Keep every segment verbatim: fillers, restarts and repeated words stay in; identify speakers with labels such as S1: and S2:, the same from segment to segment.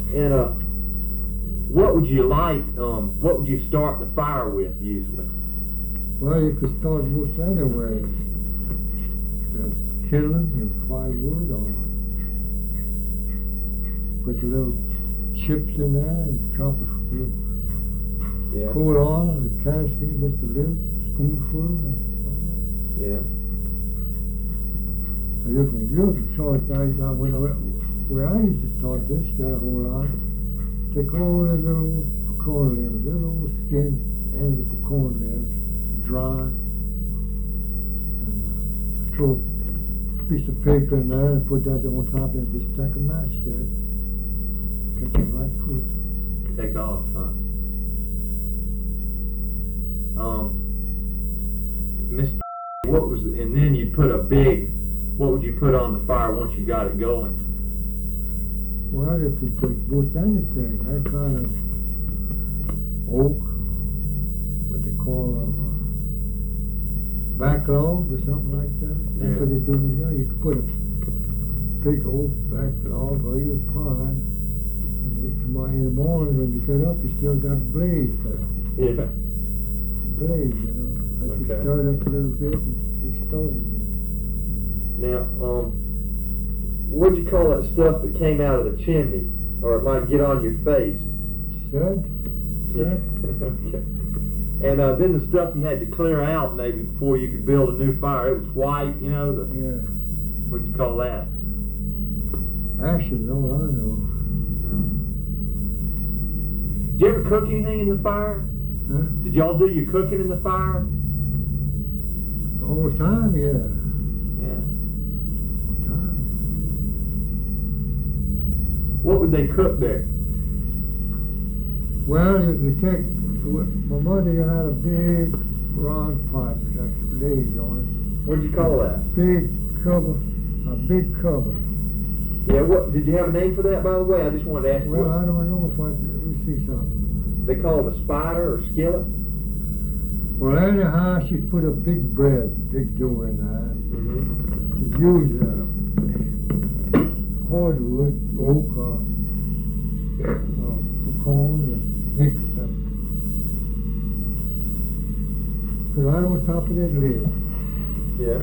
S1: And uh, what would you like? Um, what would you start the fire with usually?
S2: Well, you could start most anywhere. Uh, kindling and firewood, or put the little chips in there and drop a little
S1: Yeah.
S2: coal oil and kerosene, just a little spoonful. And,
S1: Yeah.
S2: you can you can start like uh, when I, where I used to start this, got a whole lot. Take all the little pecan leaves, the little skin end of the pecan leaves, dry, and uh, I throw a piece of paper in there and put that on top and just take a match to it. Catch it right quick.
S1: Take off, huh? Um, Miss, what was, and then you put a big, what would you put on the fire once you got it going?
S2: Well, you could put most anything. I kind of oak, what they call a uh, backlog or something like that. That's
S1: Yeah.
S2: what they do in here. You could put a big oak backlog or even pine. And you, tomorrow in the morning when you get up, you still got blaze there.
S1: Yeah.
S2: Blaze, you know. I could
S1: Okay.
S2: start up a little bit and get started again.
S1: Now, um, what'd you call that stuff that came out of the chimney, or it might get on your face?
S2: Shut? Shut?
S1: Okay. And uh, then the stuff you had to clear out maybe before you could build a new fire. It was white, you know. The
S2: Yeah.
S1: what'd you call that?
S2: Ashes, all I know.
S1: Did you ever cook anything in the fire?
S2: Huh?
S1: Did y'all do your cooking in the fire?
S2: All the time, yeah.
S1: Yeah.
S2: All the time.
S1: What would they cook there?
S2: Well, you, you take, my mother had a big rod pipe that lays on it.
S1: What'd you call that?
S2: Big cover, a big cover.
S1: Yeah. What did you have a name for that, by the way? I just wanted to ask.
S2: Well,
S1: what,
S2: I don't know if I, let me see something.
S1: They call it a spider or skillet.
S2: Well, anyhow, she put a big bread, big dough in there.
S1: Mm-hmm.
S2: She used uh, hardwood, oak, or uh, pecan, and thick stuff. Put right on top of that lid.
S1: Yeah.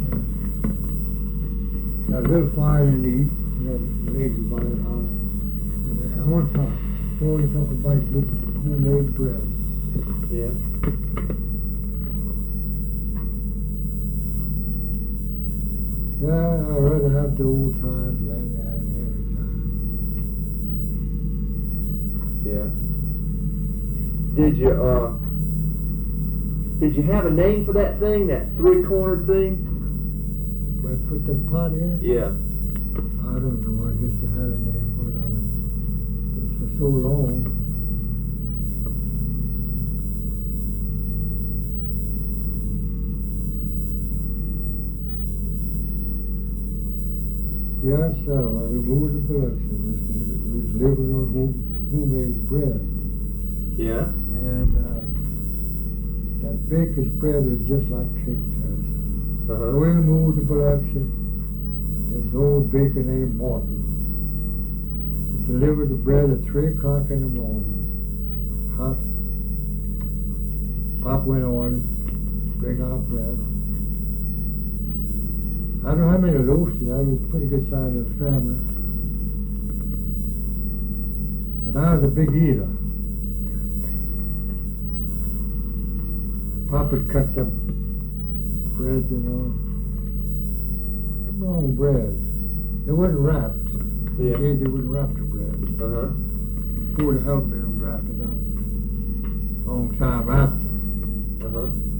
S2: Got a little fire in the east, that lazy by it high. And on top, pour it up a bite of homemade bread.
S1: Yeah.
S2: Yeah, I'd rather have the old times than any any time.
S1: Yeah. Did you uh? Did you have a name for that thing? That three-cornered thing?
S2: But put the pot in?
S1: Yeah.
S2: I don't know. I guess they had a name for it. I mean, it's so long. Yes, sir. I removed the production. This thing was living on home, homemade bread.
S1: Yeah.
S2: And uh, that baker's bread was just like cake to us.
S1: Uh-huh.
S2: We removed the production. There's an old baker named Martin. He delivered the bread at three o'clock in the morning. Hot. Pop went on, bring out bread. I don't know how many loaves he had. He was a pretty good size of the family. And I was a big eater. Pop would cut the bread, you know. Long breads. They weren't wrapped.
S1: Yeah.
S2: They, they wouldn't wrap the bread.
S1: Uh-huh.
S2: Who would help me to wrap it up? Long time after.
S1: Uh-huh.